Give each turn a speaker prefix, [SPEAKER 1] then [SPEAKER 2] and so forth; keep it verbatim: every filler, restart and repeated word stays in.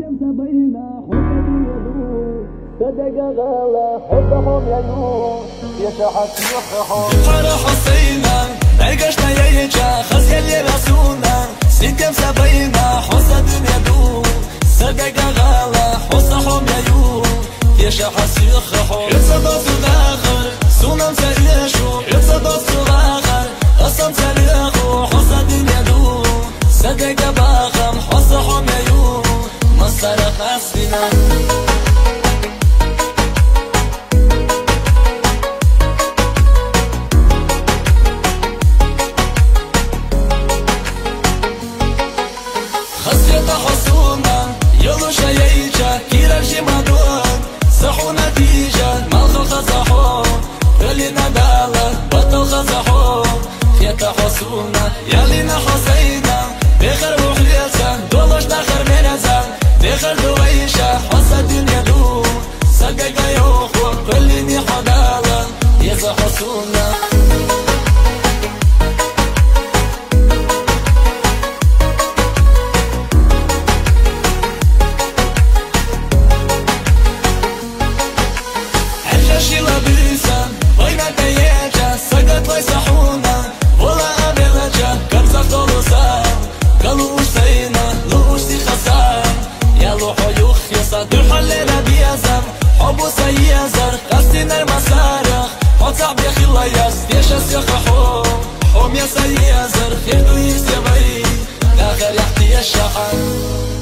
[SPEAKER 1] صدق غلا حبهم يا نور يا شحت يخحون
[SPEAKER 2] حرا حسينا عقشنا يا يجا خزي اللي رسولنا سنكم سبينا حس الدنيا دور صدق غلا حسهم يا يور يا شحت يخحون يتصدق الآخر سونم سريشو يتصدق الآخر قسم سريخو حس الدنيا دور صدق باخم حسهم يا يور مصر خاصنا حصونا يلو شيء كيرا شي مدون صحو نتيجة مالخو خزحو كلنا دالة بطل خزحو خيطة حصونا يالينا حسينا بخر وحليسا دولش داخر منزا بخر دويشة حس الدنيا دو سقاقا يوخو كلني حدالة يزا حصونا شيلا بلسان وين تيجا سقط ويصحونا ولا أبلجا كرزة طلوسا قالوا سينا لوش دي خسان يا لوحو يخيصا تحلنا بيزم حبو سيزر قصدنا المسارخ حطع بيخيلا ياس ديشاس يخحو حوم يا سيزر خيدو يسيبي لاخر يحكي الشحن